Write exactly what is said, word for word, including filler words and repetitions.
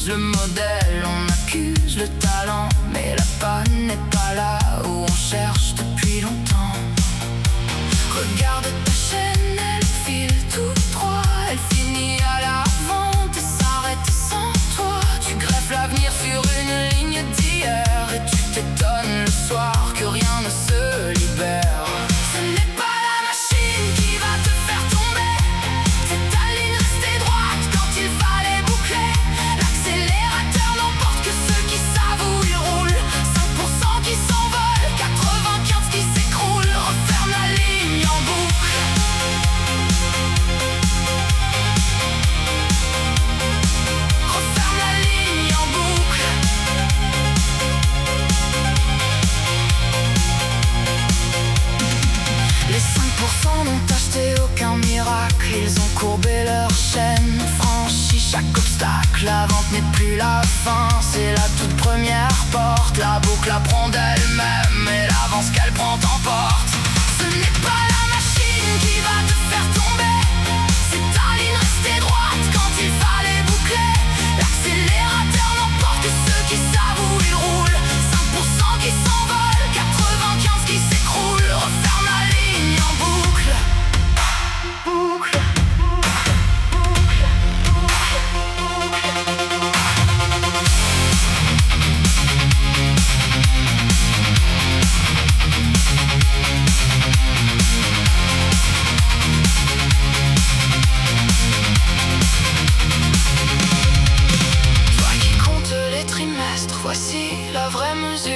use le modèle, on accuse le talent, mais la panne n'est pas là où on cherche depuis longtemps. Regarde ta chaîne, elle file tout droit, elle finit à la vente et s'arrête sans toi. Tu greffes l'avenir sur une ligne d'hier et tu t'étonnes le soir que rien ne se libère. Ce n'est pas la machine qui va te faire tomber, c'est ta ligne restée droite quand il fallait boucler. L'accélérateur n'emporte que ceux qui savent où ils roulent. Cinq pour cent qui s'envolent, quatre-vingt-quinze qui s'écroulent. Referme la ligne en boucle. Referme la ligne en boucle. Les cinq pour cent n'ont acheté aucun miracle, ils ont courbé leur chaîne, franchi chaque obstacle. La vente n'est plus la fin, c'est la toute première porte. La boucle apprend d'elle-même et l'avance qu'elle prend t'emporte. Ce n'est pas la machine qui va te faire tomber, c'est ta ligne restée droite quand il fallait boucler. L'accélérateur n'emporte que ceux qui savent où ils roulent. Cinq pour cent qui s'envolent, quatre-vingt-quinze qui s'écroulent. Referme la ligne en boucle. Boucle. Toi qui comptes les trimestres, voici la vraie mesure.